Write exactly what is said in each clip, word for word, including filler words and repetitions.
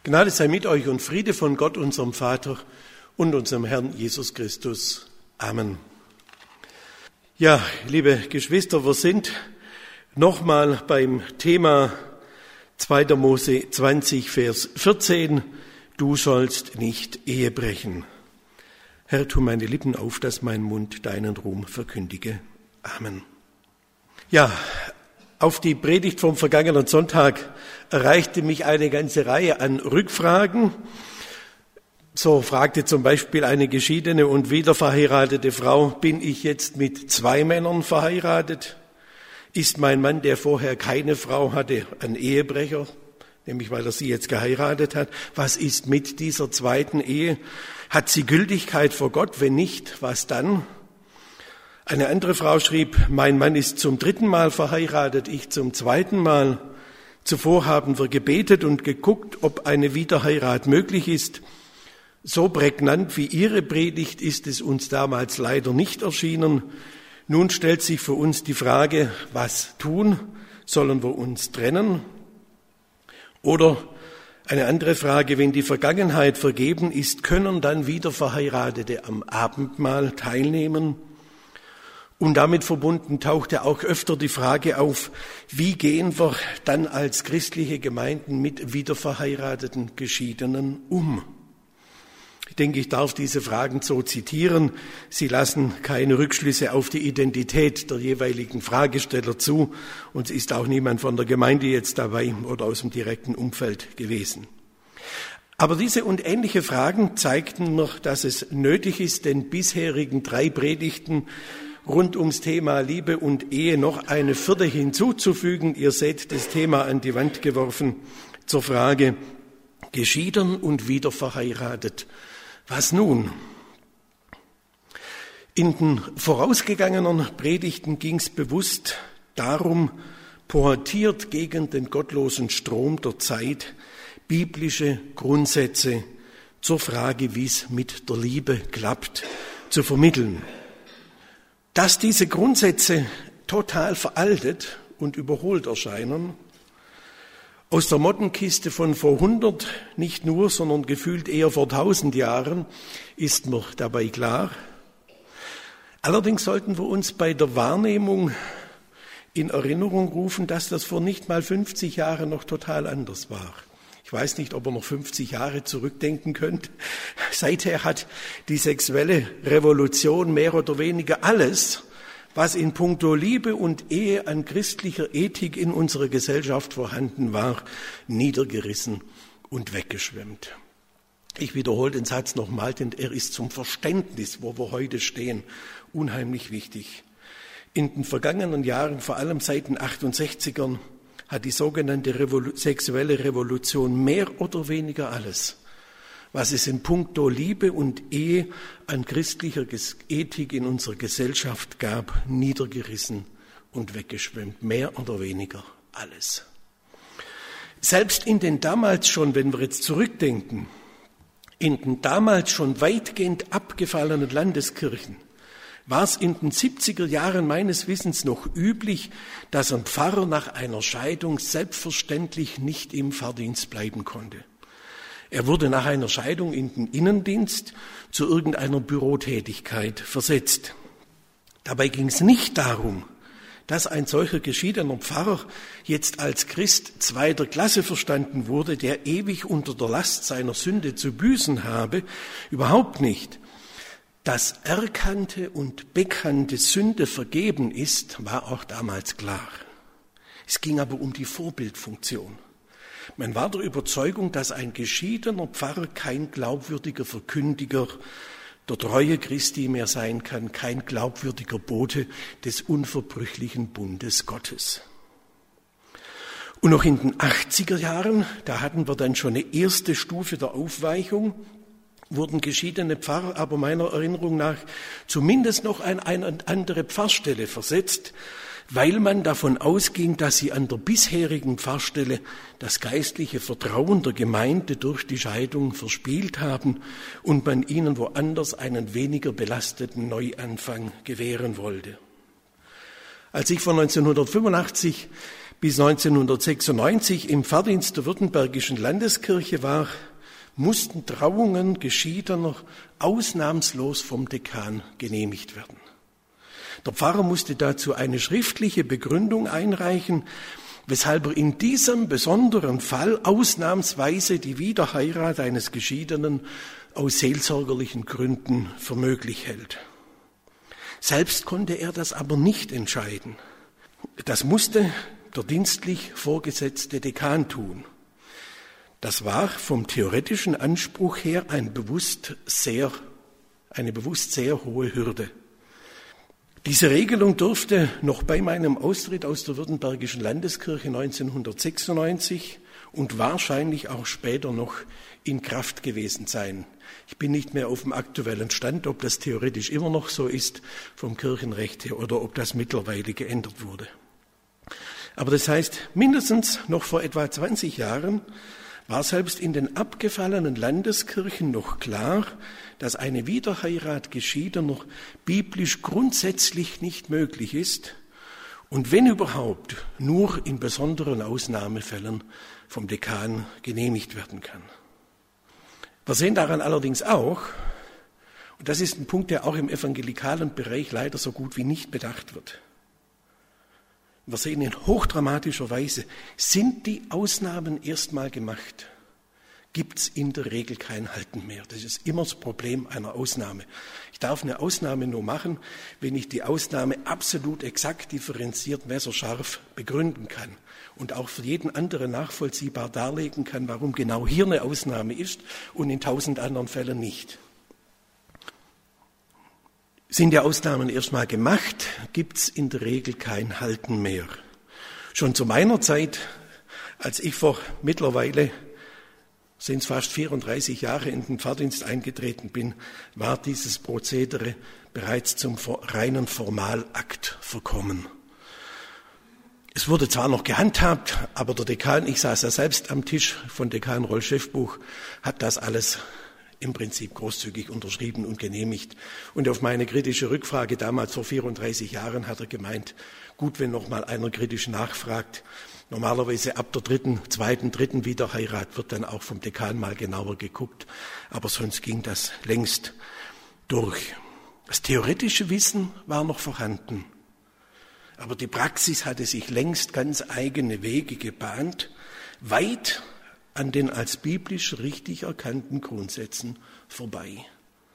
Gnade sei mit euch und Friede von Gott, unserem Vater und unserem Herrn Jesus Christus. Amen. Ja, liebe Geschwister, wir sind nochmal beim Thema zweiter Mose zwanzig, Vers vierzehn. Du sollst nicht Ehe brechen. Herr, tu meine Lippen auf, dass mein Mund deinen Ruhm verkündige. Amen. Ja, auf die Predigt vom vergangenen Sonntag erreichte mich eine ganze Reihe an Rückfragen. So fragte zum Beispiel eine geschiedene und wiederverheiratete Frau, bin ich jetzt mit zwei Männern verheiratet? Ist mein Mann, der vorher keine Frau hatte, ein Ehebrecher, nämlich weil er sie jetzt geheiratet hat? Was ist mit dieser zweiten Ehe? Hat sie Gültigkeit vor Gott? Wenn nicht, was dann? Eine andere Frau schrieb, mein Mann ist zum dritten Mal verheiratet, ich zum zweiten Mal. Zuvor haben wir gebetet und geguckt, ob eine Wiederheirat möglich ist. So prägnant wie Ihre Predigt ist es uns damals leider nicht erschienen. Nun stellt sich für uns die Frage, was tun? Sollen wir uns trennen? Oder eine andere Frage, wenn die Vergangenheit vergeben ist, können dann Wiederverheiratete am Abendmahl teilnehmen? Und damit verbunden tauchte auch öfter die Frage auf, wie gehen wir dann als christliche Gemeinden mit wiederverheirateten Geschiedenen um? Ich denke, ich darf diese Fragen so zitieren. Sie lassen keine Rückschlüsse auf die Identität der jeweiligen Fragesteller zu und es ist auch niemand von der Gemeinde jetzt dabei oder aus dem direkten Umfeld gewesen. Aber diese und ähnliche Fragen zeigten mir, dass es nötig ist, den bisherigen drei Predigten rund ums Thema Liebe und Ehe noch eine vierte hinzuzufügen. Ihr seht das Thema an die Wand geworfen zur Frage geschieden und wieder verheiratet. Was nun? In den vorausgegangenen Predigten ging es bewusst darum, pointiert gegen den gottlosen Strom der Zeit biblische Grundsätze zur Frage, wie es mit der Liebe klappt, zu vermitteln. Dass diese Grundsätze total veraltet und überholt erscheinen, aus der Mottenkiste von vor hundert, nicht nur, sondern gefühlt eher vor tausend Jahren, ist mir dabei klar. Allerdings sollten wir uns bei der Wahrnehmung in Erinnerung rufen, dass das vor nicht mal fünfzig Jahren noch total anders war. Ich weiß nicht, ob ihr noch fünfzig Jahre zurückdenken könnt. Seither hat die sexuelle Revolution mehr oder weniger alles, was in puncto Liebe und Ehe an christlicher Ethik in unserer Gesellschaft vorhanden war, niedergerissen und weggeschwemmt. Ich wiederhole den Satz nochmal, denn er ist zum Verständnis, wo wir heute stehen, unheimlich wichtig. In den vergangenen Jahren, vor allem seit den achtundsechzigern, hat die sogenannte Revolu- sexuelle Revolution mehr oder weniger alles, was es in puncto Liebe und Ehe an christlicher Ethik in unserer Gesellschaft gab, niedergerissen und weggeschwemmt. Mehr oder weniger alles. Selbst in den damals schon, wenn wir jetzt zurückdenken, in den damals schon weitgehend abgefallenen Landeskirchen, war es in den siebziger Jahren meines Wissens noch üblich, dass ein Pfarrer nach einer Scheidung selbstverständlich nicht im Pfarrdienst bleiben konnte. Er wurde nach einer Scheidung in den Innendienst zu irgendeiner Bürotätigkeit versetzt. Dabei ging es nicht darum, dass ein solcher geschiedener Pfarrer jetzt als Christ zweiter Klasse verstanden wurde, der ewig unter der Last seiner Sünde zu büßen habe. Überhaupt nicht. Dass erkannte und bekannte Sünde vergeben ist, war auch damals klar. Es ging aber um die Vorbildfunktion. Man war der Überzeugung, dass ein geschiedener Pfarrer kein glaubwürdiger Verkündiger der Treue Christi mehr sein kann, kein glaubwürdiger Bote des unverbrüchlichen Bundes Gottes. Und noch in den achtziger Jahren, da hatten wir dann schon eine erste Stufe der Aufweichung, wurden geschiedene Pfarrer aber meiner Erinnerung nach zumindest noch an eine andere Pfarrstelle versetzt, weil man davon ausging, dass sie an der bisherigen Pfarrstelle das geistliche Vertrauen der Gemeinde durch die Scheidung verspielt haben und man ihnen woanders einen weniger belasteten Neuanfang gewähren wollte. Als ich von neunzehnhundertfünfundachtzig bis neunzehnhundertsechsundneunzig im Pfarrdienst der Württembergischen Landeskirche war, mussten Trauungen Geschiedener ausnahmslos vom Dekan genehmigt werden. Der Pfarrer musste dazu eine schriftliche Begründung einreichen, weshalb er in diesem besonderen Fall ausnahmsweise die Wiederheirat eines Geschiedenen aus seelsorgerlichen Gründen für möglich hält. Selbst konnte er das aber nicht entscheiden. Das musste der dienstlich vorgesetzte Dekan tun. Das war vom theoretischen Anspruch her ein bewusst sehr, eine bewusst sehr hohe Hürde. Diese Regelung durfte noch bei meinem Austritt aus der Württembergischen Landeskirche neunzehnhundertsechsundneunzig und wahrscheinlich auch später noch in Kraft gewesen sein. Ich bin nicht mehr auf dem aktuellen Stand, ob das theoretisch immer noch so ist vom Kirchenrecht her oder ob das mittlerweile geändert wurde. Aber das heißt, mindestens noch vor etwa zwanzig Jahren war selbst in den abgefallenen Landeskirchen noch klar, dass eine Wiederheirat Geschiedener biblisch grundsätzlich nicht möglich ist und wenn überhaupt nur in besonderen Ausnahmefällen vom Dekan genehmigt werden kann. Wir sehen daran allerdings auch, und das ist ein Punkt, der auch im evangelikalen Bereich leider so gut wie nicht bedacht wird, wir sehen in hochdramatischer Weise, sind die Ausnahmen erstmal gemacht, gibt es in der Regel kein Halten mehr. Das ist immer das Problem einer Ausnahme. Ich darf eine Ausnahme nur machen, wenn ich die Ausnahme absolut exakt differenziert, messerscharf begründen kann und auch für jeden anderen nachvollziehbar darlegen kann, warum genau hier eine Ausnahme ist und in tausend anderen Fällen nicht. Sind die Ausnahmen erstmal gemacht, gibt es in der Regel kein Halten mehr. Schon zu meiner Zeit, als ich vor mittlerweile, sind es fast vierunddreißig Jahre in den Pfarrdienst eingetreten bin, war dieses Prozedere bereits zum reinen Formalakt verkommen. Es wurde zwar noch gehandhabt, aber der Dekan, ich saß ja selbst am Tisch von Dekan Rolf Schäffbuch, hat das alles im Prinzip großzügig unterschrieben und genehmigt. Und auf meine kritische Rückfrage damals vor vierunddreißig Jahren hat er gemeint, gut, wenn noch mal einer kritisch nachfragt, normalerweise ab der dritten, zweiten, dritten Wiederheirat wird dann auch vom Dekan mal genauer geguckt, aber sonst ging das längst durch. Das theoretische Wissen war noch vorhanden, aber die Praxis hatte sich längst ganz eigene Wege gebahnt, weit an den als biblisch richtig erkannten Grundsätzen vorbei.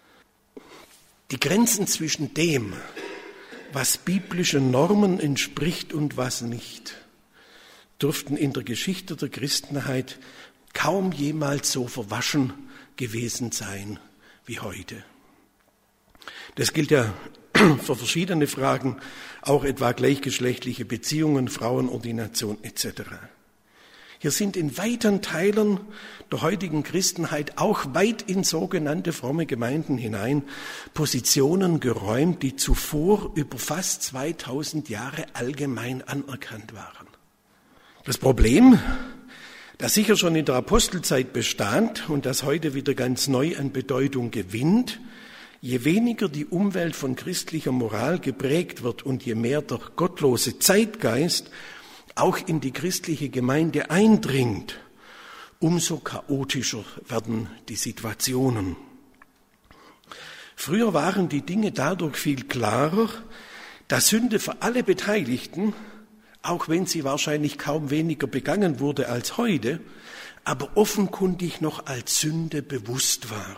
Die Grenzen zwischen dem, was biblischen Normen entspricht und was nicht, dürften in der Geschichte der Christenheit kaum jemals so verwaschen gewesen sein wie heute. Das gilt ja für verschiedene Fragen, auch etwa gleichgeschlechtliche Beziehungen, Frauenordination et cetera. Hier sind in weiten Teilen der heutigen Christenheit, auch weit in sogenannte fromme Gemeinden hinein, Positionen geräumt, die zuvor über fast zweitausend Jahre allgemein anerkannt waren. Das Problem, das sicher schon in der Apostelzeit bestand und das heute wieder ganz neu an Bedeutung gewinnt, je weniger die Umwelt von christlicher Moral geprägt wird und je mehr der gottlose Zeitgeist auch in die christliche Gemeinde eindringt, umso chaotischer werden die Situationen. Früher waren die Dinge dadurch viel klarer, dass Sünde für alle Beteiligten, auch wenn sie wahrscheinlich kaum weniger begangen wurde als heute, aber offenkundig noch als Sünde bewusst war.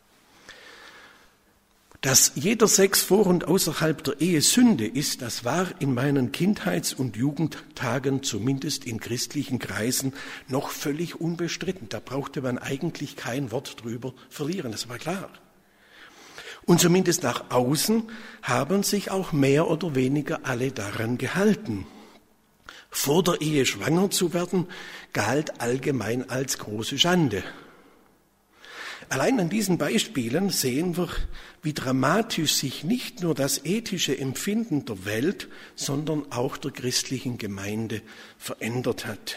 Dass jeder Sex vor und außerhalb der Ehe Sünde ist, das war in meinen Kindheits- und Jugendtagen, zumindest in christlichen Kreisen, noch völlig unbestritten. Da brauchte man eigentlich kein Wort drüber verlieren, das war klar. Und zumindest nach außen haben sich auch mehr oder weniger alle daran gehalten. Vor der Ehe schwanger zu werden, galt allgemein als große Schande. Allein an diesen Beispielen sehen wir, wie dramatisch sich nicht nur das ethische Empfinden der Welt, sondern auch der christlichen Gemeinde verändert hat.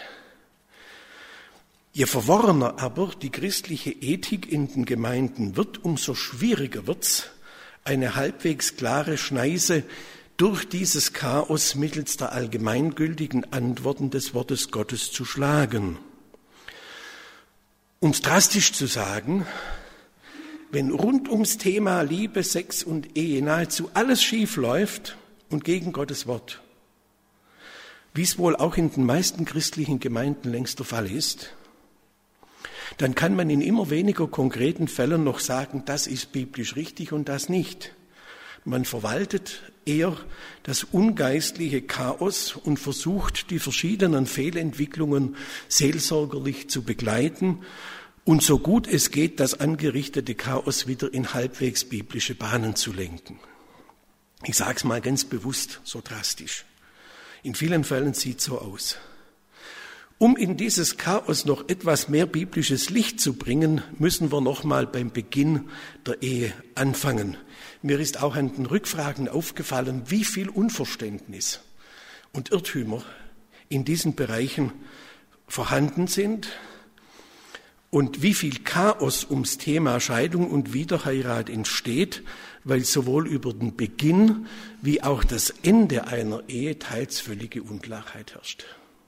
Je verworrener aber die christliche Ethik in den Gemeinden wird, umso schwieriger wird's, eine halbwegs klare Schneise durch dieses Chaos mittels der allgemeingültigen Antworten des Wortes Gottes zu schlagen. Um es drastisch zu sagen, wenn rund ums Thema Liebe, Sex und Ehe nahezu alles schief läuft und gegen Gottes Wort, wie es wohl auch in den meisten christlichen Gemeinden längst der Fall ist, dann kann man in immer weniger konkreten Fällen noch sagen, das ist biblisch richtig und das nicht. Man verwaltet eher das ungeistliche Chaos und versucht, die verschiedenen Fehlentwicklungen seelsorgerlich zu begleiten und so gut es geht, das angerichtete Chaos wieder in halbwegs biblische Bahnen zu lenken. Ich sage es mal ganz bewusst so drastisch. In vielen Fällen sieht es so aus. Um in dieses Chaos noch etwas mehr biblisches Licht zu bringen, müssen wir noch mal beim Beginn der Ehe anfangen. Mir ist auch an den Rückfragen aufgefallen, wie viel Unverständnis und Irrtümer in diesen Bereichen vorhanden sind und wie viel Chaos ums Thema Scheidung und Wiederheirat entsteht, weil sowohl über den Beginn wie auch das Ende einer Ehe teils völlige Unklarheit herrscht.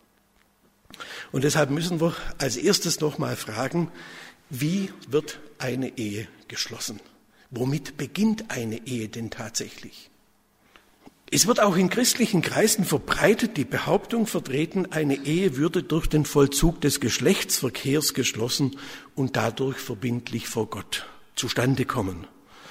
Und deshalb müssen wir als erstes noch mal fragen, wie wird eine Ehe geschlossen? Womit beginnt eine Ehe denn tatsächlich? Es wird auch in christlichen Kreisen verbreitet die Behauptung vertreten, eine Ehe würde durch den Vollzug des Geschlechtsverkehrs geschlossen und dadurch verbindlich vor Gott zustande kommen.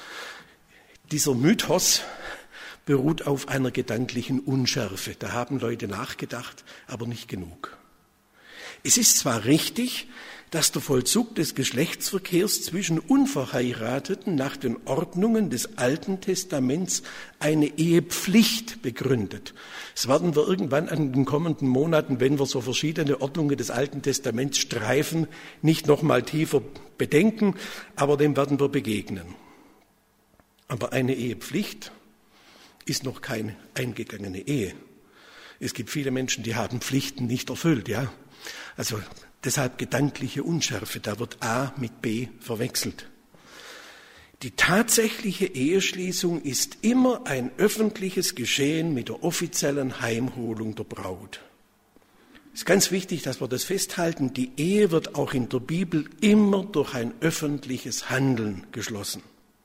Dieser Mythos beruht auf einer gedanklichen Unschärfe. Da haben Leute nachgedacht, aber nicht genug. Es ist zwar richtig, dass der Vollzug des Geschlechtsverkehrs zwischen Unverheirateten nach den Ordnungen des Alten Testaments eine Ehepflicht begründet. Das werden wir irgendwann an den kommenden Monaten, wenn wir so verschiedene Ordnungen des Alten Testaments streifen, nicht noch mal tiefer bedenken, aber dem werden wir begegnen. Aber eine Ehepflicht ist noch keine eingegangene Ehe. Es gibt viele Menschen, die haben Pflichten nicht erfüllt, ja. Also deshalb gedankliche Unschärfe, da wird A mit B verwechselt. Die tatsächliche Eheschließung ist immer ein öffentliches Geschehen mit der offiziellen Heimholung der Braut. Es ist ganz wichtig, dass wir das festhalten. Die Ehe wird auch in der Bibel immer durch ein öffentliches Handeln geschlossen.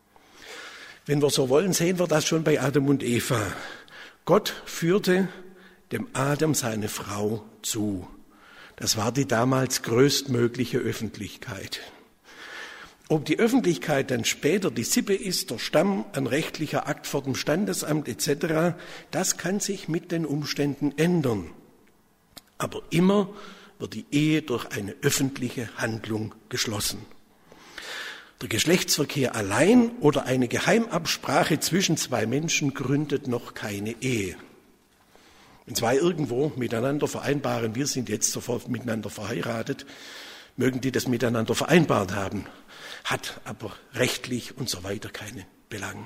Wenn wir so wollen, sehen wir das schon bei Adam und Eva. Gott führte dem Adam seine Frau zu. Das war die damals größtmögliche Öffentlichkeit. Ob die Öffentlichkeit dann später die Sippe ist, der Stamm, ein rechtlicher Akt vor dem Standesamt et cetera, das kann sich mit den Umständen ändern. Aber immer wird die Ehe durch eine öffentliche Handlung geschlossen. Der Geschlechtsverkehr allein oder eine Geheimabsprache zwischen zwei Menschen gründet noch keine Ehe. Wenn zwei irgendwo miteinander vereinbaren, wir sind jetzt sofort miteinander verheiratet, mögen die das miteinander vereinbart haben, hat aber rechtlich und so weiter keinen Belang.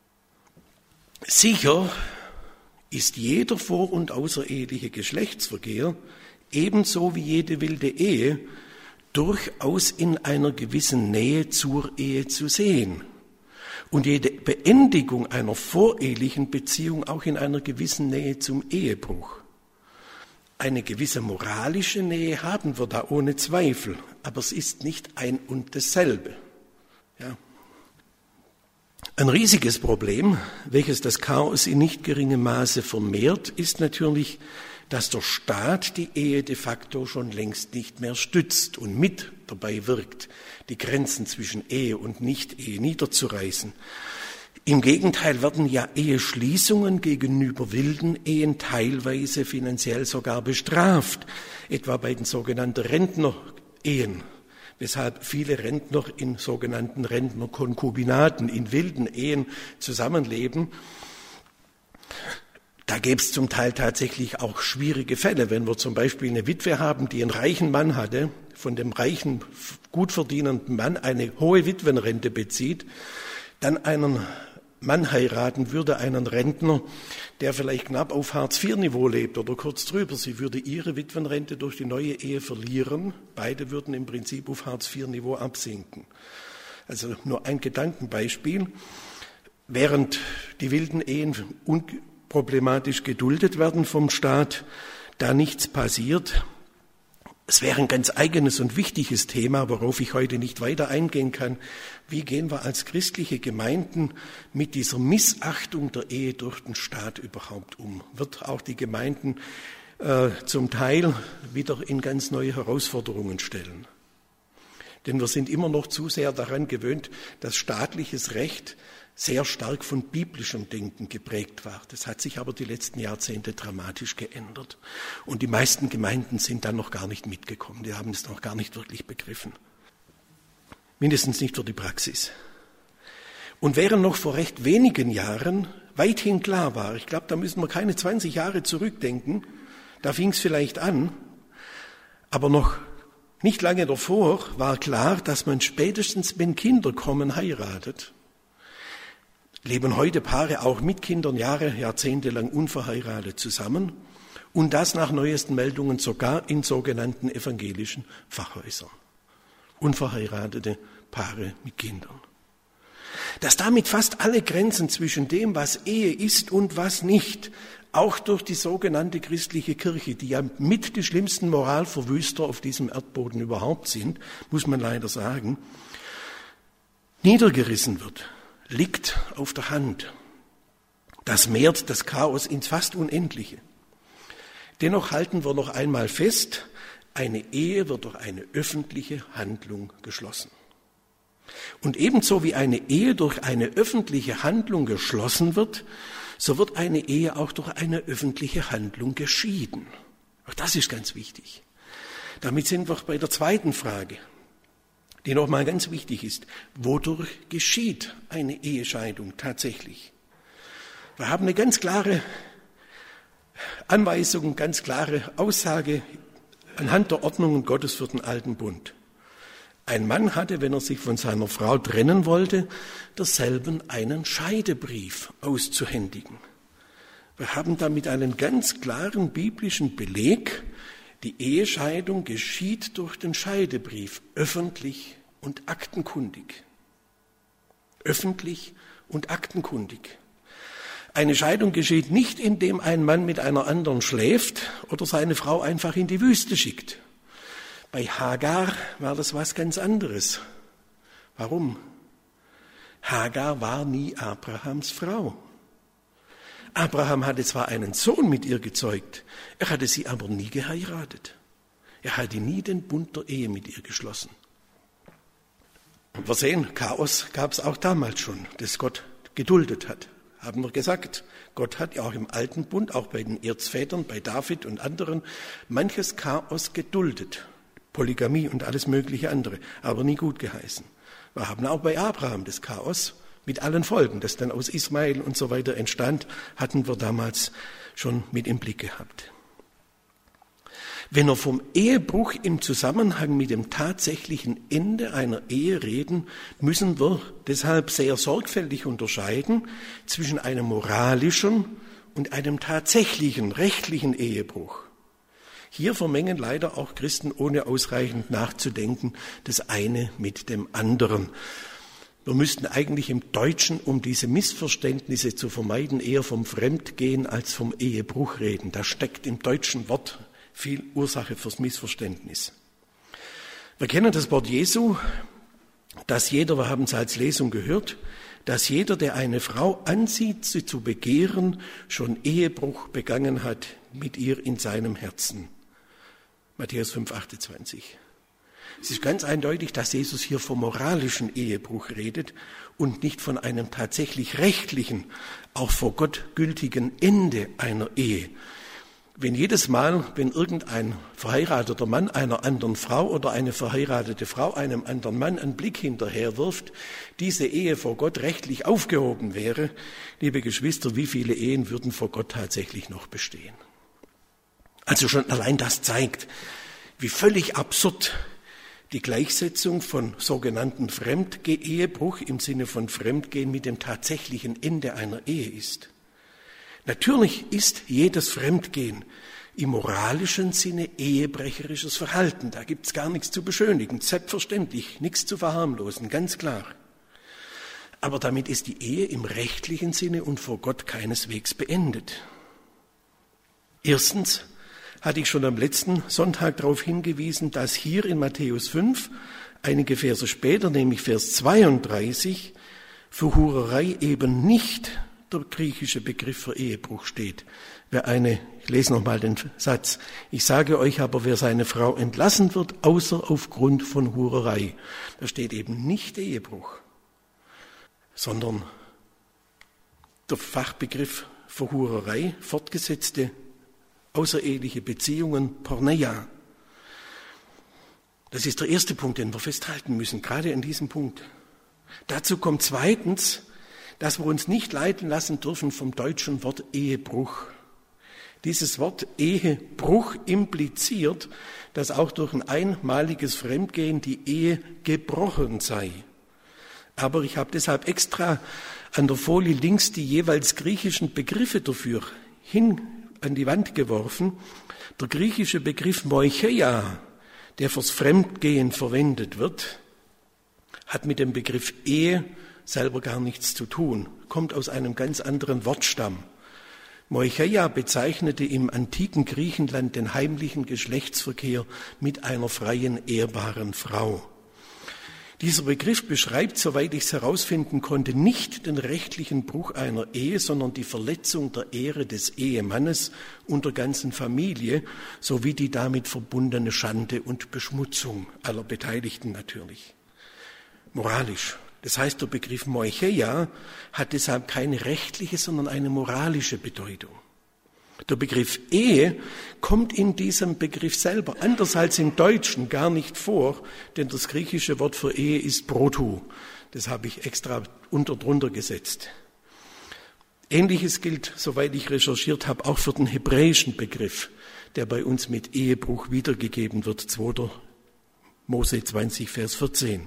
Sicher ist jeder vor- und außereheliche Geschlechtsverkehr, ebenso wie jede wilde Ehe, durchaus in einer gewissen Nähe zur Ehe zu sehen. Und jede Beendigung einer vorehelichen Beziehung auch in einer gewissen Nähe zum Ehebruch. Eine gewisse moralische Nähe haben wir da ohne Zweifel, aber es ist nicht ein und dasselbe. Ja. Ein riesiges Problem, welches das Chaos in nicht geringem Maße vermehrt, ist natürlich, dass der Staat die Ehe de facto schon längst nicht mehr stützt und mit dabei wirkt, die Grenzen zwischen Ehe und Nicht-Ehe niederzureißen. Im Gegenteil werden ja Eheschließungen gegenüber wilden Ehen teilweise finanziell sogar bestraft, etwa bei den sogenannten Rentnerehen, weshalb viele Rentner in sogenannten Rentnerkonkubinaten, in wilden Ehen zusammenleben. Da gäbe es zum Teil tatsächlich auch schwierige Fälle, wenn wir zum Beispiel eine Witwe haben, die einen reichen Mann hatte, von dem reichen, gut verdienenden Mann eine hohe Witwenrente bezieht, dann einen Mann heiraten würde, einen Rentner, der vielleicht knapp auf Hartz-vier-Niveau lebt oder kurz drüber. Sie würde ihre Witwenrente durch die neue Ehe verlieren. Beide würden im Prinzip auf Hartz-vier-Niveau absinken. Also nur ein Gedankenbeispiel. Während die wilden Ehen problematisch geduldet werden vom Staat, da nichts passiert. Es wäre ein ganz eigenes und wichtiges Thema, worauf ich heute nicht weiter eingehen kann. Wie gehen wir als christliche Gemeinden mit dieser Missachtung der Ehe durch den Staat überhaupt um? Wird auch die Gemeinden äh, zum Teil wieder in ganz neue Herausforderungen stellen? Denn wir sind immer noch zu sehr daran gewöhnt, dass staatliches Recht sehr stark von biblischem Denken geprägt war. Das hat sich aber die letzten Jahrzehnte dramatisch geändert. Und die meisten Gemeinden sind dann noch gar nicht mitgekommen. Die haben es noch gar nicht wirklich begriffen. Mindestens nicht für die Praxis. Und während noch vor recht wenigen Jahren weithin klar war, ich glaube, da müssen wir keine zwanzig Jahre zurückdenken, da fing es vielleicht an, aber noch nicht lange davor war klar, dass man spätestens, wenn Kinder kommen, heiratet. Leben heute Paare auch mit Kindern Jahre, Jahrzehnte lang unverheiratet zusammen und das nach neuesten Meldungen sogar in sogenannten evangelischen Pfarrhäusern. Unverheiratete Paare mit Kindern. Dass damit fast alle Grenzen zwischen dem, was Ehe ist und was nicht, auch durch die sogenannte christliche Kirche, die ja mit die schlimmsten Moralverwüster auf diesem Erdboden überhaupt sind, muss man leider sagen, niedergerissen wird, liegt auf der Hand. Das mehrt das Chaos ins fast Unendliche. Dennoch halten wir noch einmal fest, eine Ehe wird durch eine öffentliche Handlung geschlossen. Und ebenso wie eine Ehe durch eine öffentliche Handlung geschlossen wird, so wird eine Ehe auch durch eine öffentliche Handlung geschieden. Auch das ist ganz wichtig. Damit sind wir bei der zweiten Frage, die nochmal ganz wichtig ist. Wodurch geschieht eine Ehescheidung tatsächlich? Wir haben eine ganz klare Anweisung, ganz klare Aussage anhand der Ordnungen Gottes für den alten Bund. Ein Mann hatte, wenn er sich von seiner Frau trennen wollte, derselben einen Scheidebrief auszuhändigen. Wir haben damit einen ganz klaren biblischen Beleg. Die Ehescheidung geschieht durch den Scheidebrief, öffentlich und aktenkundig. Öffentlich und aktenkundig. Eine Scheidung geschieht nicht, indem ein Mann mit einer anderen schläft oder seine Frau einfach in die Wüste schickt. Bei Hagar war das was ganz anderes. Warum? Hagar war nie Abrahams Frau. Abraham hatte zwar einen Sohn mit ihr gezeugt, er hatte sie aber nie geheiratet. Er hatte nie den Bund der Ehe mit ihr geschlossen. Und wir sehen, Chaos gab es auch damals schon, das Gott geduldet hat. Haben wir gesagt, Gott hat ja auch im alten Bund, auch bei den Erzvätern, bei David und anderen, manches Chaos geduldet. Polygamie und alles mögliche andere, aber nie gut geheißen. Wir haben auch bei Abraham das Chaos mit allen Folgen, das dann aus Ismael und so weiter entstand, hatten wir damals schon mit im Blick gehabt. Wenn wir vom Ehebruch im Zusammenhang mit dem tatsächlichen Ende einer Ehe reden, müssen wir deshalb sehr sorgfältig unterscheiden zwischen einem moralischen und einem tatsächlichen rechtlichen Ehebruch. Hier vermengen leider auch Christen, ohne ausreichend nachzudenken, das eine mit dem anderen. Wir müssten eigentlich im Deutschen, um diese Missverständnisse zu vermeiden, eher vom Fremdgehen als vom Ehebruch reden. Da steckt im deutschen Wort viel Ursache fürs Missverständnis. Wir kennen das Wort Jesu, dass jeder, wir haben es als Lesung gehört, dass jeder, der eine Frau ansieht, sie zu begehren, schon Ehebruch begangen hat mit ihr in seinem Herzen. Matthäus fünf, achtundzwanzig. Es ist ganz eindeutig, dass Jesus hier vom moralischen Ehebruch redet und nicht von einem tatsächlich rechtlichen, auch vor Gott gültigen Ende einer Ehe. Wenn jedes Mal, wenn irgendein verheirateter Mann einer anderen Frau oder eine verheiratete Frau einem anderen Mann einen Blick hinterherwirft, diese Ehe vor Gott rechtlich aufgehoben wäre, liebe Geschwister, wie viele Ehen würden vor Gott tatsächlich noch bestehen? Also schon allein das zeigt, wie völlig absurd die Gleichsetzung von sogenannten Fremdehebruch im Sinne von Fremdgehen mit dem tatsächlichen Ende einer Ehe ist. Natürlich ist jedes Fremdgehen im moralischen Sinne ehebrecherisches Verhalten. Da gibt es gar nichts zu beschönigen, selbstverständlich, nichts zu verharmlosen, ganz klar. Aber damit ist die Ehe im rechtlichen Sinne und vor Gott keineswegs beendet. Erstens hatte ich schon am letzten Sonntag darauf hingewiesen, dass hier in Matthäus fünf, einige Verse später, nämlich Vers zweiunddreißig, für Hurerei eben nicht der griechische Begriff für Ehebruch steht. Wer eine, ich lese nochmal den Satz, ich sage euch aber, wer seine Frau entlassen wird, außer aufgrund von Hurerei, da steht eben nicht Ehebruch, sondern der Fachbegriff für Hurerei, fortgesetzte außereheliche Beziehungen, Porneia. Das ist der erste Punkt, den wir festhalten müssen, gerade an diesem Punkt. Dazu kommt zweitens, dass wir uns nicht leiten lassen dürfen vom deutschen Wort Ehebruch. Dieses Wort Ehebruch impliziert, dass auch durch ein einmaliges Fremdgehen die Ehe gebrochen sei. Aber ich habe deshalb extra an der Folie links die jeweils griechischen Begriffe dafür hin an die Wand geworfen. Der griechische Begriff Moicheia, der fürs Fremdgehen verwendet wird, hat mit dem Begriff Ehe selber gar nichts zu tun, kommt aus einem ganz anderen Wortstamm. Moicheia bezeichnete im antiken Griechenland den heimlichen Geschlechtsverkehr mit einer freien, ehrbaren Frau. Dieser Begriff beschreibt, soweit ich es herausfinden konnte, nicht den rechtlichen Bruch einer Ehe, sondern die Verletzung der Ehre des Ehemannes und der ganzen Familie, sowie die damit verbundene Schande und Beschmutzung aller Beteiligten natürlich. Moralisch. Das heißt, der Begriff Moicheia hat deshalb keine rechtliche, sondern eine moralische Bedeutung. Der Begriff Ehe kommt in diesem Begriff selber, anders als im Deutschen, gar nicht vor, denn das griechische Wort für Ehe ist protou. Das habe ich extra unter drunter gesetzt. Ähnliches gilt, soweit ich recherchiert habe, auch für den hebräischen Begriff, der bei uns mit Ehebruch wiedergegeben wird, zweiter Mose zwanzig, Vers vierzehn.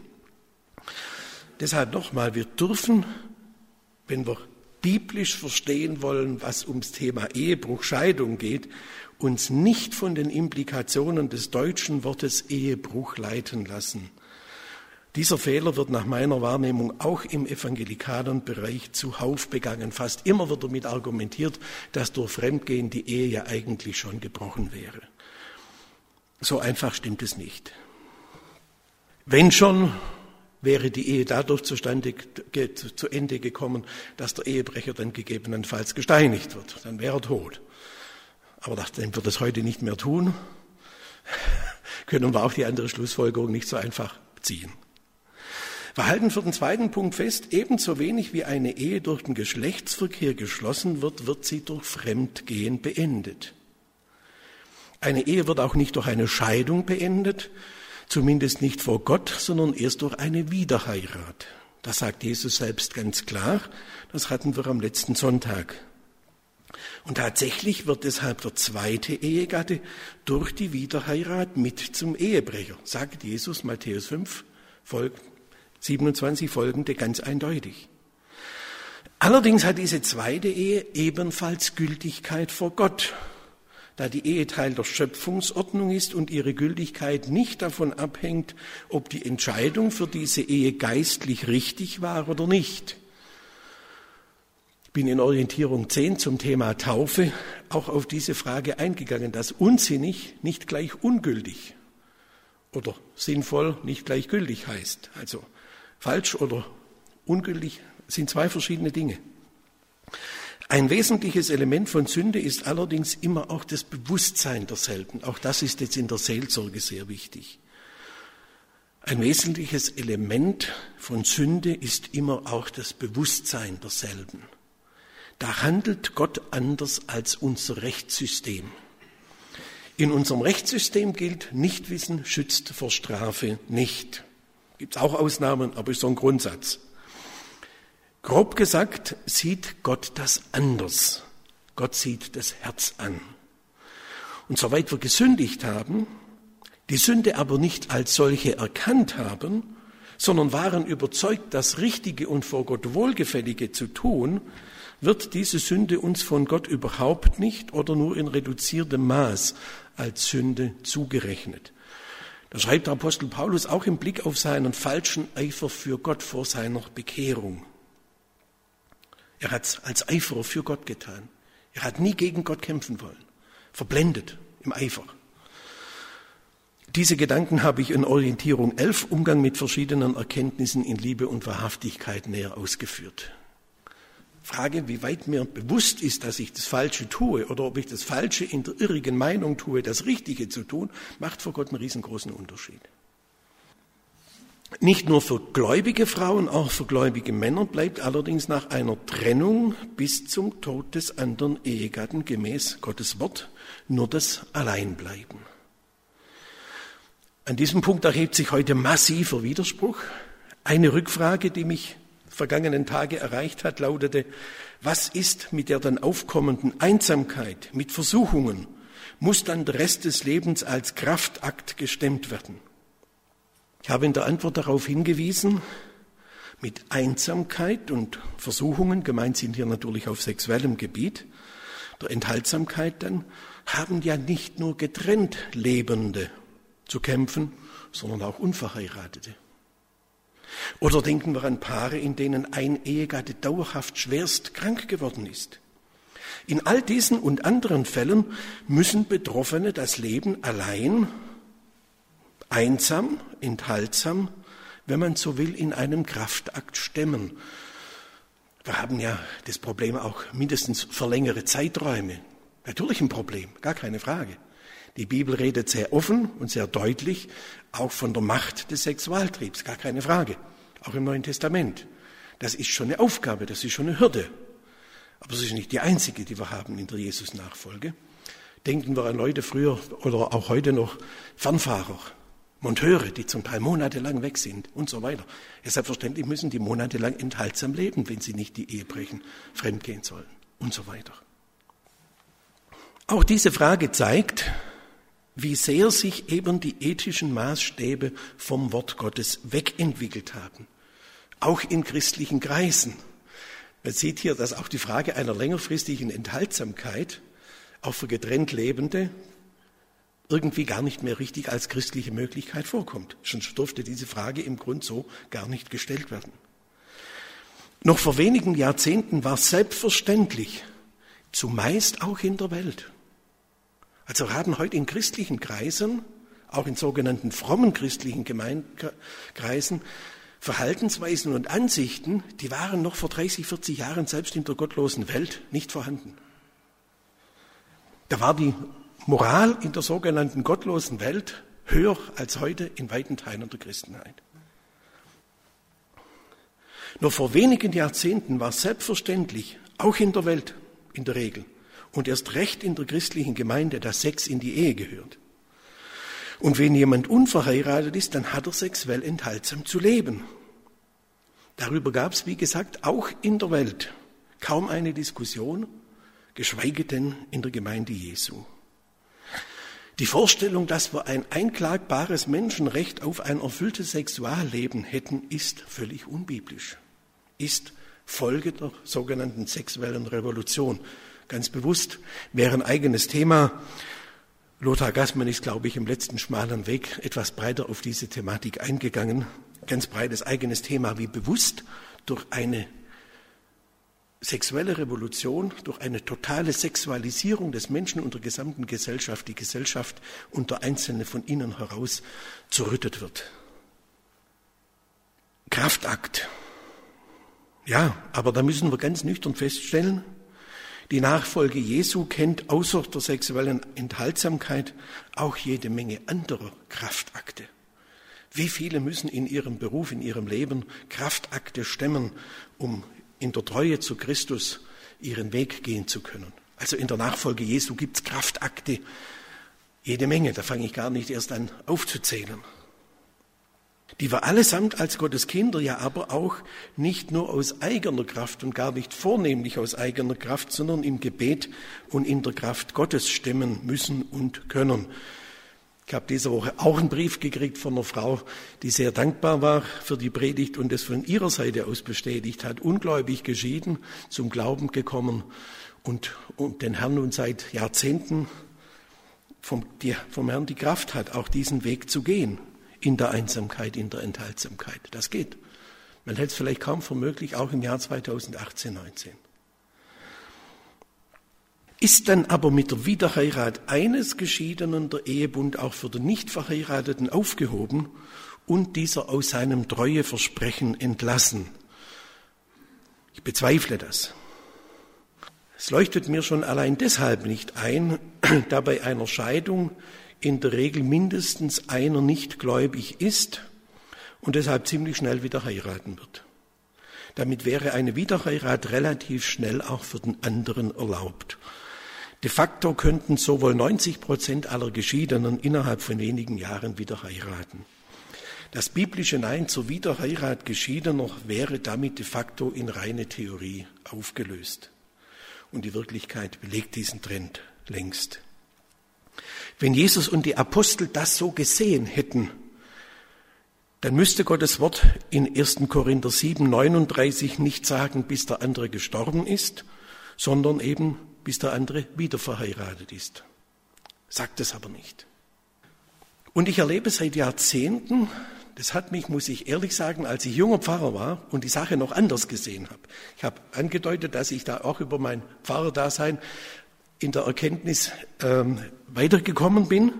Deshalb nochmal, wir dürfen, wenn wir biblisch verstehen wollen, was ums Thema Ehebruch, Scheidung geht, uns nicht von den Implikationen des deutschen Wortes Ehebruch leiten lassen. Dieser Fehler wird nach meiner Wahrnehmung auch im evangelikalen Bereich zuhauf begangen. Fast immer wird damit argumentiert, dass durch Fremdgehen die Ehe ja eigentlich schon gebrochen wäre. So einfach stimmt es nicht. Wenn schon, wäre die Ehe dadurch zustande, zu Ende gekommen, dass der Ehebrecher dann gegebenenfalls gesteinigt wird. Dann wäre er tot. Aber nachdem wir das heute nicht mehr tun, können wir auch die andere Schlussfolgerung nicht so einfach ziehen. Wir halten für den zweiten Punkt fest, ebenso wenig wie eine Ehe durch den Geschlechtsverkehr geschlossen wird, wird sie durch Fremdgehen beendet. Eine Ehe wird auch nicht durch eine Scheidung beendet, zumindest nicht vor Gott, sondern erst durch eine Wiederheirat. Das sagt Jesus selbst ganz klar. Das hatten wir am letzten Sonntag. Und tatsächlich wird deshalb der zweite Ehegatte durch die Wiederheirat mit zum Ehebrecher, sagt Jesus, Matthäus fünf, siebenundzwanzig folgende ganz eindeutig. Allerdings hat diese zweite Ehe ebenfalls Gültigkeit vor Gott, da die Ehe Teil der Schöpfungsordnung ist und ihre Gültigkeit nicht davon abhängt, ob die Entscheidung für diese Ehe geistlich richtig war oder nicht. Ich bin in Orientierung zehn zum Thema Taufe auch auf diese Frage eingegangen, dass unsinnig nicht gleich ungültig oder sinnvoll nicht gleich gültig heißt. Also falsch oder ungültig sind zwei verschiedene Dinge. Ein wesentliches Element von Sünde ist allerdings immer auch das Bewusstsein derselben. Auch das ist jetzt in der Seelsorge sehr wichtig. Ein wesentliches Element von Sünde ist immer auch das Bewusstsein derselben. Da handelt Gott anders als unser Rechtssystem. In unserem Rechtssystem gilt, Nichtwissen schützt vor Strafe nicht. Gibt es auch Ausnahmen, aber ist so ein Grundsatz. Grob gesagt sieht Gott das anders. Gott sieht das Herz an. Und soweit wir gesündigt haben, die Sünde aber nicht als solche erkannt haben, sondern waren überzeugt, das Richtige und vor Gott Wohlgefällige zu tun, wird diese Sünde uns von Gott überhaupt nicht oder nur in reduziertem Maß als Sünde zugerechnet. Da schreibt der Apostel Paulus auch im Blick auf seinen falschen Eifer für Gott vor seiner Bekehrung. Er hat es als Eiferer für Gott getan. Er hat nie gegen Gott kämpfen wollen. Verblendet im Eifer. Diese Gedanken habe ich in Orientierung elf, Umgang mit verschiedenen Erkenntnissen in Liebe und Wahrhaftigkeit, näher ausgeführt. Frage, wie weit mir bewusst ist, dass ich das Falsche tue oder ob ich das Falsche in der irrigen Meinung tue, das Richtige zu tun, macht vor Gott einen riesengroßen Unterschied. Nicht nur für gläubige Frauen, auch für gläubige Männer bleibt allerdings nach einer Trennung bis zum Tod des anderen Ehegatten gemäß Gottes Wort nur das Alleinbleiben. An diesem Punkt erhebt sich heute massiver Widerspruch. Eine Rückfrage, die mich vergangenen Tage erreicht hat, lautete: Was ist mit der dann aufkommenden Einsamkeit, mit Versuchungen? Muss dann der Rest des Lebens als Kraftakt gestemmt werden? Ich habe in der Antwort darauf hingewiesen, mit Einsamkeit und Versuchungen, gemeint sind hier natürlich auf sexuellem Gebiet, der Enthaltsamkeit dann, haben ja nicht nur getrennt Lebende zu kämpfen, sondern auch Unverheiratete. Oder denken wir an Paare, in denen ein Ehegatte dauerhaft schwerst krank geworden ist. In all diesen und anderen Fällen müssen Betroffene das Leben allein, einsam, enthaltsam, wenn man so will, in einem Kraftakt stemmen. Wir haben ja das Problem auch mindestens für längere Zeiträume. Natürlich ein Problem, gar keine Frage. Die Bibel redet sehr offen und sehr deutlich auch von der Macht des Sexualtriebs, gar keine Frage. Auch im Neuen Testament. Das ist schon eine Aufgabe, das ist schon eine Hürde. Aber es ist nicht die einzige, die wir haben in der Jesus-Nachfolge. Denken wir an Leute früher oder auch heute noch, Fernfahrer, Monteure, die zum Teil monatelang weg sind und so weiter. Ja, selbstverständlich müssen die monatelang enthaltsam leben, wenn sie nicht die Ehe brechen, fremdgehen sollen und so weiter. Auch diese Frage zeigt, wie sehr sich eben die ethischen Maßstäbe vom Wort Gottes wegentwickelt haben. Auch in christlichen Kreisen. Man sieht hier, dass auch die Frage einer längerfristigen Enthaltsamkeit auch für getrennt Lebende irgendwie gar nicht mehr richtig als christliche Möglichkeit vorkommt. Schon durfte diese Frage im Grund so gar nicht gestellt werden. Noch vor wenigen Jahrzehnten war selbstverständlich, zumeist auch in der Welt. Also wir haben heute in christlichen Kreisen, auch in sogenannten frommen christlichen Gemeinkreisen, Verhaltensweisen und Ansichten, die waren noch vor dreißig, vierzig Jahren selbst in der gottlosen Welt nicht vorhanden. Da war die Moral in der sogenannten gottlosen Welt höher als heute in weiten Teilen der Christenheit. Nur vor wenigen Jahrzehnten war selbstverständlich, auch in der Welt in der Regel, und erst recht in der christlichen Gemeinde, dass Sex in die Ehe gehört. Und wenn jemand unverheiratet ist, dann hat er sexuell enthaltsam zu leben. Darüber gab es, wie gesagt, auch in der Welt kaum eine Diskussion, geschweige denn in der Gemeinde Jesu. Die Vorstellung, dass wir ein einklagbares Menschenrecht auf ein erfülltes Sexualleben hätten, ist völlig unbiblisch, ist Folge der sogenannten sexuellen Revolution. Ganz bewusst wäre ein eigenes Thema. Lothar Gassmann ist, glaube ich, im letzten schmalen Weg etwas breiter auf diese Thematik eingegangen. Ganz breites eigenes Thema, wie bewusst durch eine sexuelle Revolution, durch eine totale Sexualisierung des Menschen und der gesamten Gesellschaft, die Gesellschaft und der Einzelne von innen heraus zerrüttet wird. Kraftakt. Ja, aber da müssen wir ganz nüchtern feststellen, die Nachfolge Jesu kennt außer der sexuellen Enthaltsamkeit auch jede Menge anderer Kraftakte. Wie viele müssen in ihrem Beruf, in ihrem Leben Kraftakte stemmen, um in der Treue zu Christus ihren Weg gehen zu können? Also in der Nachfolge Jesu gibt es Kraftakte jede Menge, da fange ich gar nicht erst an aufzuzählen. Die wir allesamt als Gottes Kinder ja aber auch nicht nur aus eigener Kraft und gar nicht vornehmlich aus eigener Kraft, sondern im Gebet und in der Kraft Gottes stemmen müssen und können. Ich habe diese Woche auch einen Brief gekriegt von einer Frau, die sehr dankbar war für die Predigt und es von ihrer Seite aus bestätigt hat, ungläubig geschieden, zum Glauben gekommen und, und den Herrn nun seit Jahrzehnten vom, die, vom Herrn die Kraft hat, auch diesen Weg zu gehen. In der Einsamkeit, in der Enthaltsamkeit. Das geht. Man hält es vielleicht kaum für möglich, auch im Jahr zweitausendachtzehn, neunzehn. Ist dann aber mit der Wiederheirat eines Geschiedenen der Ehebund auch für den Nichtverheirateten aufgehoben und dieser aus seinem Treueversprechen entlassen? Ich bezweifle das. Es leuchtet mir schon allein deshalb nicht ein, da bei einer Scheidung in der Regel mindestens einer nicht gläubig ist und deshalb ziemlich schnell wieder heiraten wird. Damit wäre eine Wiederheirat relativ schnell auch für den anderen erlaubt. De facto könnten sowohl neunzig Prozent aller Geschiedenen innerhalb von wenigen Jahren wieder heiraten. Das biblische Nein zur Wiederheirat Geschiedener wäre damit de facto in reine Theorie aufgelöst. Und die Wirklichkeit belegt diesen Trend längst. Wenn Jesus und die Apostel das so gesehen hätten, dann müsste Gottes Wort in ersten Korinther sieben, neununddreißig nicht sagen, bis der andere gestorben ist, sondern eben, bis der andere wieder verheiratet ist. Sagt es aber nicht. Und ich erlebe seit Jahrzehnten, das hat mich, muss ich ehrlich sagen, als ich junger Pfarrer war und die Sache noch anders gesehen habe. Ich habe angedeutet, dass ich da auch über mein Pfarrerdasein in der Erkenntnis ähm, weitergekommen bin.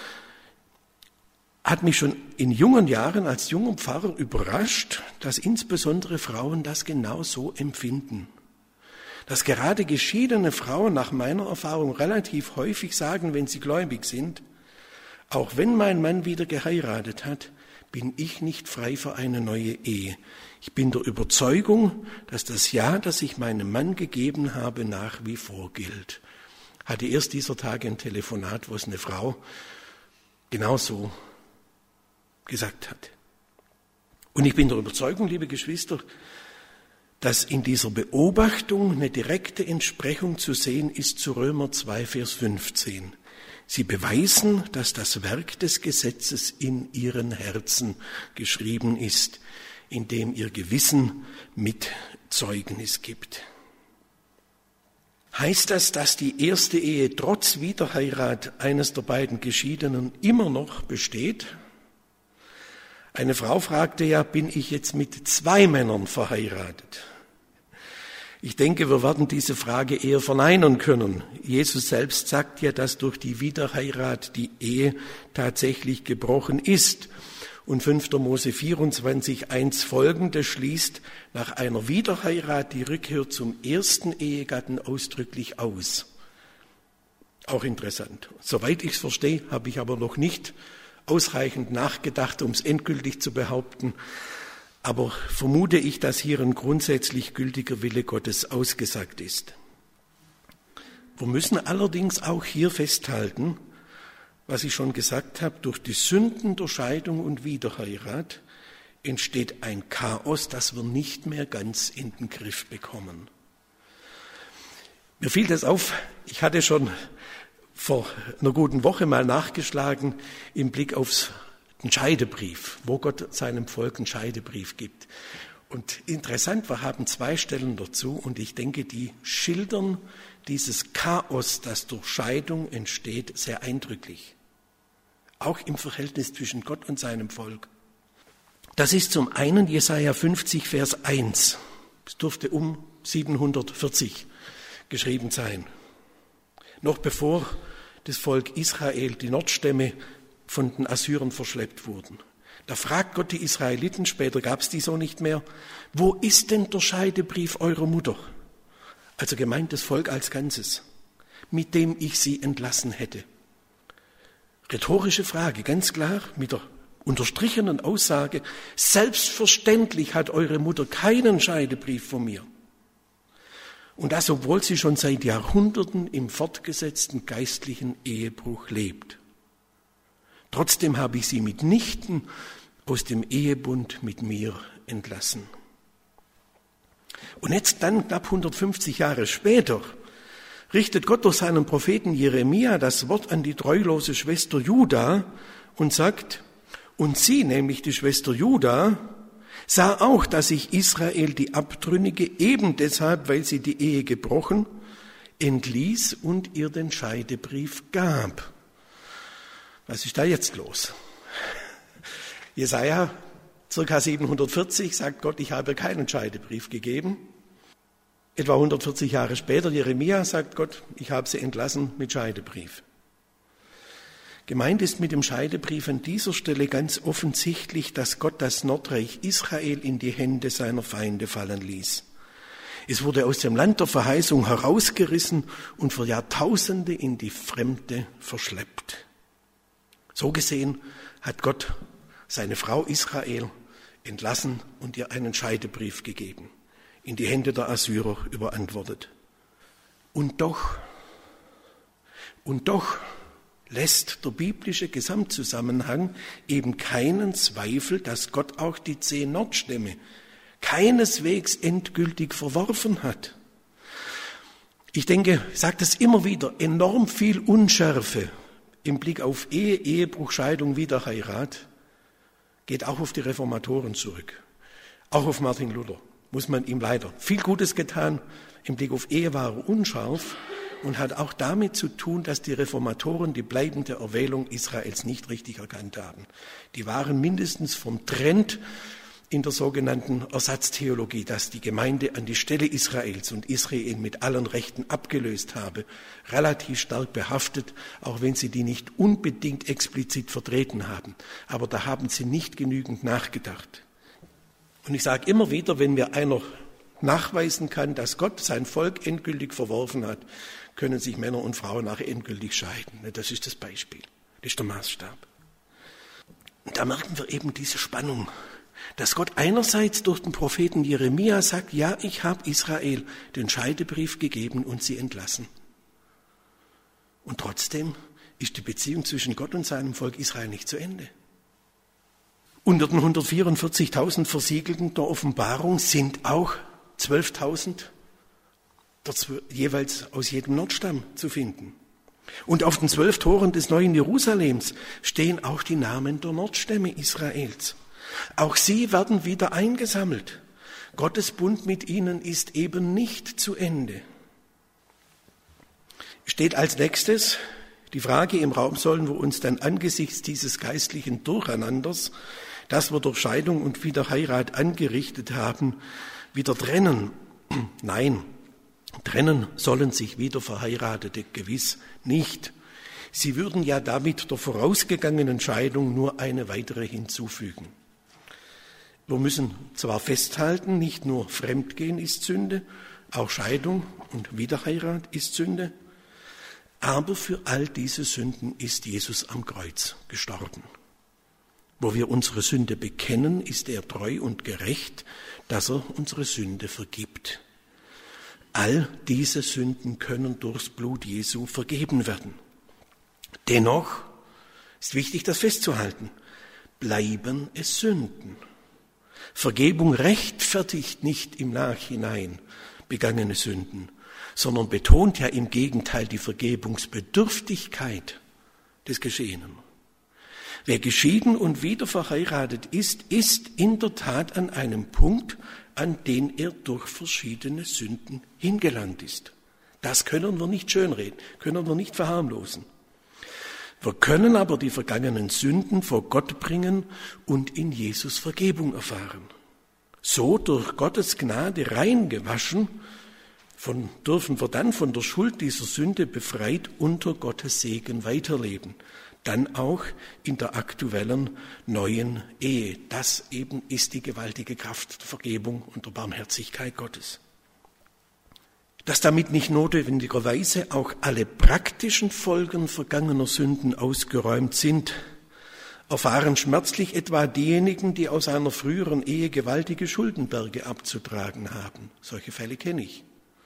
Hat mich schon in jungen Jahren als junger Pfarrer überrascht, dass insbesondere Frauen das genau so empfinden. Dass gerade geschiedene Frauen nach meiner Erfahrung relativ häufig sagen, wenn sie gläubig sind, auch wenn mein Mann wieder geheiratet hat, bin ich nicht frei für eine neue Ehe. Ich bin der Überzeugung, dass das Ja, das ich meinem Mann gegeben habe, nach wie vor gilt. Hatte erst dieser Tage ein Telefonat, wo es eine Frau genauso gesagt hat. Und ich bin der Überzeugung, liebe Geschwister, dass in dieser Beobachtung eine direkte Entsprechung zu sehen ist zu Römer zwei, Vers fünfzehn. Sie beweisen, dass das Werk des Gesetzes in ihren Herzen geschrieben ist, in dem ihr Gewissen mit Zeugnis gibt. Heißt das, dass die erste Ehe trotz Wiederheirat eines der beiden Geschiedenen immer noch besteht? Eine Frau fragte ja, bin ich jetzt mit zwei Männern verheiratet? Ich denke, wir werden diese Frage eher verneinen können. Jesus selbst sagt ja, dass durch die Wiederheirat die Ehe tatsächlich gebrochen ist. Und fünfter Mose vierundzwanzig, eins folgende schließt nach einer Wiederheirat die Rückkehr zum ersten Ehegatten ausdrücklich aus. Auch interessant. Soweit ich es verstehe, habe ich aber noch nicht ausreichend nachgedacht, um es endgültig zu behaupten. Aber vermute ich, dass hier ein grundsätzlich gültiger Wille Gottes ausgesagt ist. Wir müssen allerdings auch hier festhalten, was ich schon gesagt habe, durch die Sünden der Scheidung und Wiederheirat entsteht ein Chaos, das wir nicht mehr ganz in den Griff bekommen. Mir fiel das auf, ich hatte schon vor einer guten Woche mal nachgeschlagen im Blick aufs den Scheidebrief, wo Gott seinem Volk einen Scheidebrief gibt. Und interessant, wir haben zwei Stellen dazu und ich denke, die schildern dieses Chaos, das durch Scheidung entsteht, sehr eindrücklich. Auch im Verhältnis zwischen Gott und seinem Volk. Das ist zum einen Jesaja fünfzig, Vers eins. Es dürfte um siebenhundertvierzig geschrieben sein. Noch bevor das Volk Israel, die Nordstämme, von den Assyrern verschleppt wurden. Da fragt Gott die Israeliten, später gab es die so nicht mehr, wo ist denn der Scheidebrief eurer Mutter? Also gemeint das Volk als Ganzes, mit dem ich sie entlassen hätte. Rhetorische Frage, ganz klar, mit der unterstrichenen Aussage, selbstverständlich hat eure Mutter keinen Scheidebrief von mir. Und das, obwohl sie schon seit Jahrhunderten im fortgesetzten geistlichen Ehebruch lebt. Trotzdem habe ich sie mitnichten aus dem Ehebund mit mir entlassen. Und jetzt dann, knapp hundertfünfzig Jahre später, richtet Gott durch seinen Propheten Jeremia das Wort an die treulose Schwester Juda und sagt, und sie, nämlich die Schwester Juda, sah auch, dass ich Israel, die Abtrünnige, eben deshalb, weil sie die Ehe gebrochen, entließ und ihr den Scheidebrief gab. Was ist da jetzt los? Jesaja, circa siebenhundertvierzig, sagt Gott, ich habe keinen Scheidebrief gegeben. Etwa hundertvierzig Jahre später, Jeremia, sagt Gott, ich habe sie entlassen mit Scheidebrief. Gemeint ist mit dem Scheidebrief an dieser Stelle ganz offensichtlich, dass Gott das Nordreich Israel in die Hände seiner Feinde fallen ließ. Es wurde aus dem Land der Verheißung herausgerissen und für Jahrtausende in die Fremde verschleppt. So gesehen hat Gott seine Frau Israel entlassen und ihr einen Scheidebrief gegeben, in die Hände der Assyrer überantwortet. Und doch, und doch lässt der biblische Gesamtzusammenhang eben keinen Zweifel, dass Gott auch die zehn Nordstämme keineswegs endgültig verworfen hat. Ich denke, ich sage das immer wieder, enorm viel Unschärfe im Blick auf Ehe, Ehebruch, Scheidung, Wiederheirat geht auch auf die Reformatoren zurück. Auch auf Martin Luther muss man ihm leider viel Gutes getan. Im Blick auf Ehe war er unscharf und hat auch damit zu tun, dass die Reformatoren die bleibende Erwählung Israels nicht richtig erkannt haben. Die waren mindestens vom Trend in der sogenannten Ersatztheologie, dass die Gemeinde an die Stelle Israels und Israel mit allen Rechten abgelöst habe, relativ stark behaftet, auch wenn sie die nicht unbedingt explizit vertreten haben. Aber da haben sie nicht genügend nachgedacht. Und ich sage immer wieder, wenn mir einer nachweisen kann, dass Gott sein Volk endgültig verworfen hat, können sich Männer und Frauen nachher endgültig scheiden. Das ist das Beispiel, das ist der Maßstab. Und da merken wir eben diese Spannung, dass Gott einerseits durch den Propheten Jeremia sagt, ja, ich habe Israel den Scheidebrief gegeben und sie entlassen. Und trotzdem ist die Beziehung zwischen Gott und seinem Volk Israel nicht zu Ende. Unter den hundertvierundvierzigtausend Versiegelten der Offenbarung sind auch zwölftausend jeweils aus jedem Nordstamm zu finden. Und auf den zwölf Toren des neuen Jerusalems stehen auch die Namen der Nordstämme Israels. Auch sie werden wieder eingesammelt. Gottes Bund mit ihnen ist eben nicht zu Ende. Steht als nächstes die Frage im Raum, sollen wir uns dann angesichts dieses geistlichen Durcheinanders, das wir durch Scheidung und Wiederheirat angerichtet haben, wieder trennen? Nein, trennen sollen sich wieder Verheiratete gewiss nicht. Sie würden ja damit der vorausgegangenen Scheidung nur eine weitere hinzufügen. Wir müssen zwar festhalten, nicht nur Fremdgehen ist Sünde, auch Scheidung und Wiederheirat ist Sünde, aber für all diese Sünden ist Jesus am Kreuz gestorben. Wo wir unsere Sünde bekennen, ist er treu und gerecht, dass er unsere Sünde vergibt. All diese Sünden können durchs Blut Jesu vergeben werden. Dennoch ist wichtig, das festzuhalten, bleiben es Sünden. Vergebung rechtfertigt nicht im Nachhinein begangene Sünden, sondern betont ja im Gegenteil die Vergebungsbedürftigkeit des Geschehenen. Wer geschieden und wieder verheiratet ist, ist in der Tat an einem Punkt, an den er durch verschiedene Sünden hingelangt ist. Das können wir nicht schönreden, können wir nicht verharmlosen. Wir können aber die vergangenen Sünden vor Gott bringen und in Jesus Vergebung erfahren. So durch Gottes Gnade reingewaschen, von, dürfen wir dann von der Schuld dieser Sünde befreit unter Gottes Segen weiterleben. Dann auch in der aktuellen neuen Ehe. Das eben ist die gewaltige Kraft der Vergebung und der Barmherzigkeit Gottes. Dass damit nicht notwendigerweise auch alle praktischen Folgen vergangener Sünden ausgeräumt sind, erfahren schmerzlich etwa diejenigen, die aus einer früheren Ehe gewaltige Schuldenberge abzutragen haben. Solche Fälle kenne ich.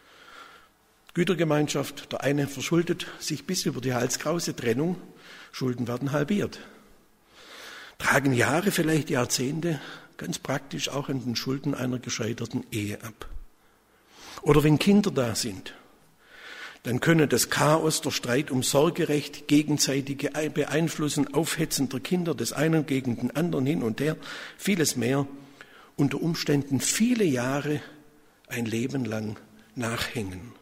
Gütergemeinschaft, der eine verschuldet sich bis über die Halskrause, Trennung, Schulden werden halbiert. Tragen Jahre, vielleicht Jahrzehnte, ganz praktisch auch an den Schulden einer gescheiterten Ehe ab. Oder wenn Kinder da sind, dann können das Chaos, der Streit um Sorgerecht, gegenseitige Beeinflussen aufhetzender Kinder des einen gegen den anderen hin und her, vieles mehr, unter Umständen viele Jahre, ein Leben lang nachhängen.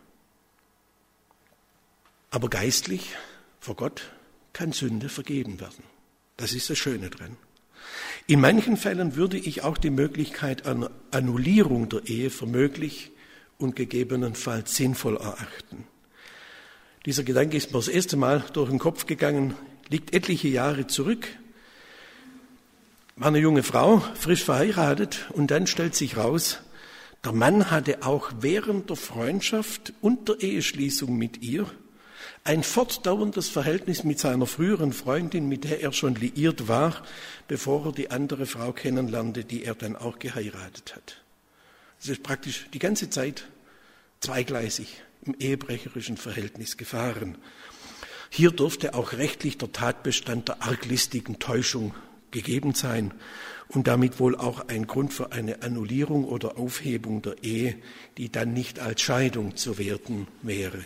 Aber geistlich, vor Gott, kann Sünde vergeben werden. Das ist das Schöne dran. In manchen Fällen würde ich auch die Möglichkeit einer Annullierung der Ehe für möglich und gegebenenfalls sinnvoll erachten. Dieser Gedanke ist mir das erste Mal durch den Kopf gegangen, liegt etliche Jahre zurück. War eine junge Frau, frisch verheiratet, und dann stellt sich raus, der Mann hatte auch während der Freundschaft und der Eheschließung mit ihr ein fortdauerndes Verhältnis mit seiner früheren Freundin, mit der er schon liiert war, bevor er die andere Frau kennenlernte, die er dann auch geheiratet hat. Es ist praktisch die ganze Zeit zweigleisig im ehebrecherischen Verhältnis gefahren. Hier dürfte auch rechtlich der Tatbestand der arglistigen Täuschung gegeben sein und damit wohl auch ein Grund für eine Annullierung oder Aufhebung der Ehe, die dann nicht als Scheidung zu werten wäre.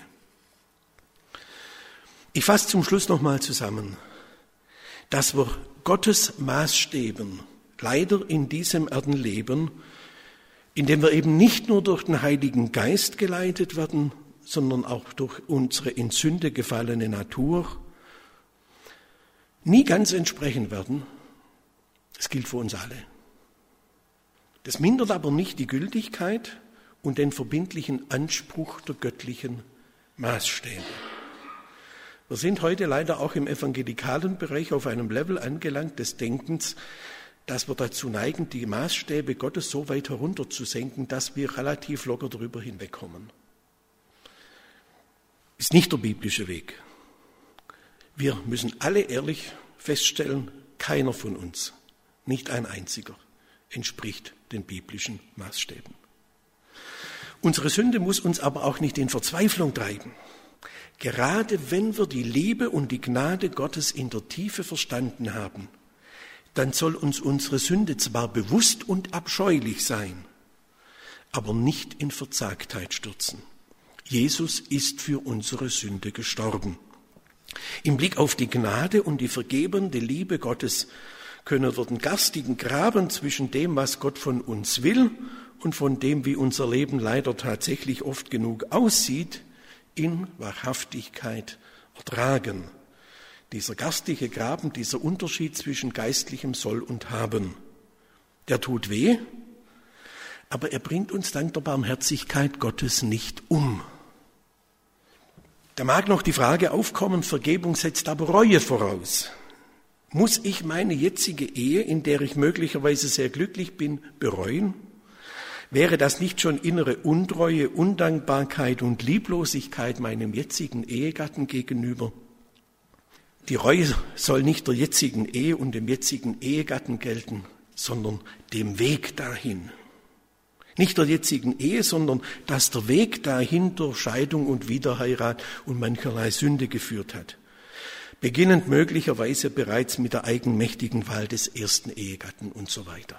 Ich fasse zum Schluss nochmal zusammen, dass wir Gottes Maßstäben leider in diesem Erdenleben, in dem wir eben nicht nur durch den Heiligen Geist geleitet werden, sondern auch durch unsere in Sünde gefallene Natur, nie ganz entsprechen werden. Das gilt für uns alle. Das mindert aber nicht die Gültigkeit und den verbindlichen Anspruch der göttlichen Maßstäbe. Wir sind heute leider auch im evangelikalen Bereich auf einem Level angelangt des Denkens, dass wir dazu neigen, die Maßstäbe Gottes so weit herunterzusenken, dass wir relativ locker darüber hinwegkommen. Ist nicht der biblische Weg. Wir müssen alle ehrlich feststellen, keiner von uns, nicht ein einziger, entspricht den biblischen Maßstäben. Unsere Sünde muss uns aber auch nicht in Verzweiflung treiben. Gerade wenn wir die Liebe und die Gnade Gottes in der Tiefe verstanden haben, dann soll uns unsere Sünde zwar bewusst und abscheulich sein, aber nicht in Verzagtheit stürzen. Jesus ist für unsere Sünde gestorben. Im Blick auf die Gnade und die vergebende Liebe Gottes können wir den garstigen Graben zwischen dem, was Gott von uns will, und von dem, wie unser Leben leider tatsächlich oft genug aussieht, in Wahrhaftigkeit ertragen. Dieser garstige Graben, dieser Unterschied zwischen geistlichem Soll und Haben, der tut weh, aber er bringt uns dank der Barmherzigkeit Gottes nicht um. Da mag noch die Frage aufkommen, Vergebung setzt aber Reue voraus. Muss ich meine jetzige Ehe, in der ich möglicherweise sehr glücklich bin, bereuen? Wäre das nicht schon innere Untreue, Undankbarkeit und Lieblosigkeit meinem jetzigen Ehegatten gegenüber? Die Reue soll nicht der jetzigen Ehe und dem jetzigen Ehegatten gelten, sondern dem Weg dahin. Nicht der jetzigen Ehe, sondern dass der Weg dahin durch Scheidung und Wiederheirat und mancherlei Sünde geführt hat. Beginnend möglicherweise bereits mit der eigenmächtigen Wahl des ersten Ehegatten und so weiter.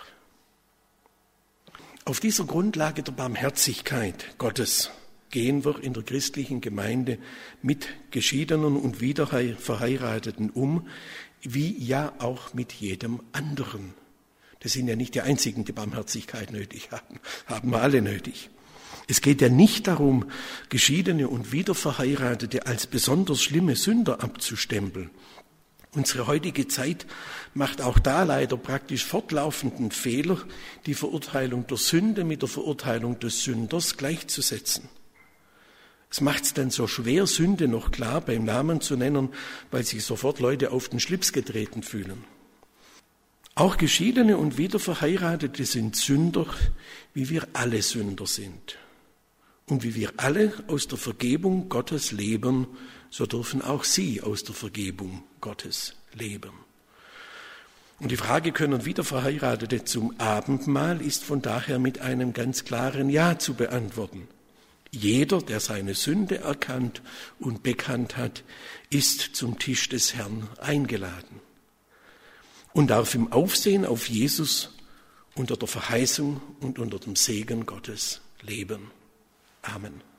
Auf dieser Grundlage der Barmherzigkeit Gottes gehen wir in der christlichen Gemeinde mit Geschiedenen und Wiederverheirateten um, wie ja auch mit jedem anderen. Das sind ja nicht die einzigen, die Barmherzigkeit nötig haben, haben wir alle nötig. Es geht ja nicht darum, Geschiedene und Wiederverheiratete als besonders schlimme Sünder abzustempeln. Unsere heutige Zeit macht auch da leider praktisch fortlaufenden Fehler, die Verurteilung der Sünde mit der Verurteilung des Sünders gleichzusetzen. Es macht es dann so schwer, Sünde noch klar beim Namen zu nennen, weil sich sofort Leute auf den Schlips getreten fühlen. Auch Geschiedene und Wiederverheiratete sind Sünder, wie wir alle Sünder sind. Und wie wir alle aus der Vergebung Gottes leben, so dürfen auch sie aus der Vergebung Gottes leben. Und die Frage, können Wiederverheiratete zum Abendmahl, ist von daher mit einem ganz klaren Ja zu beantworten. Jeder, der seine Sünde erkannt und bekannt hat, ist zum Tisch des Herrn eingeladen und darf im Aufsehen auf Jesus unter der Verheißung und unter dem Segen Gottes leben. Amen.